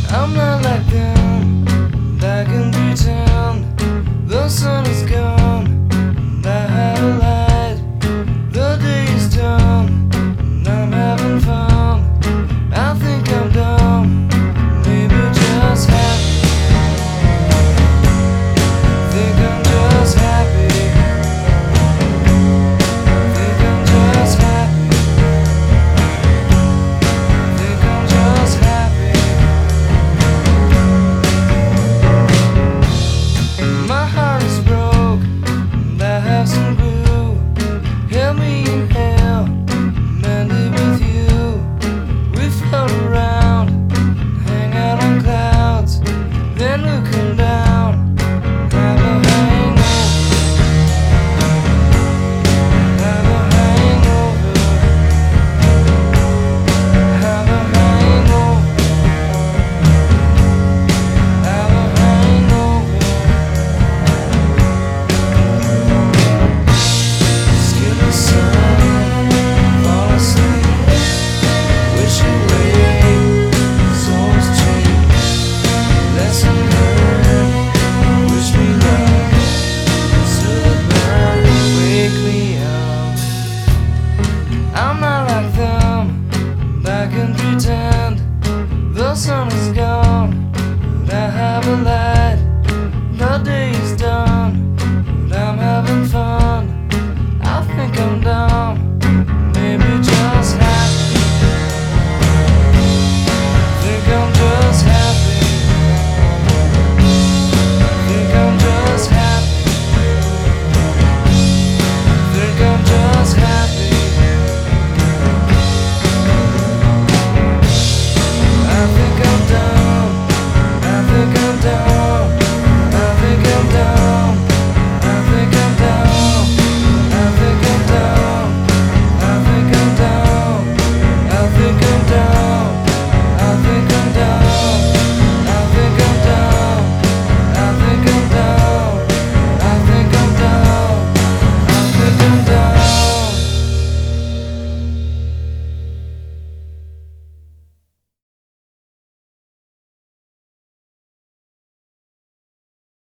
I'm not like them, I can pretend. The sun is gone, and I have a light. The day is done, and I'm having fun. I think I'm dumb, maybe just happy. Think I'm just happy. Think I'm just happy. Think I'm just happy. My heart is broke, and I have some glue. Help me inhale, mend it with you. We float around, hang out on clouds, then we'll come down, have a hangover, have a hangover, have a hangover, have a hangover. Skin the sun, fall asleep, wish away, souls cheap, lesson learned, wish me luck, still burn, wake me up. I'm not like them, I can pretend. The sun is gone, but I have a light.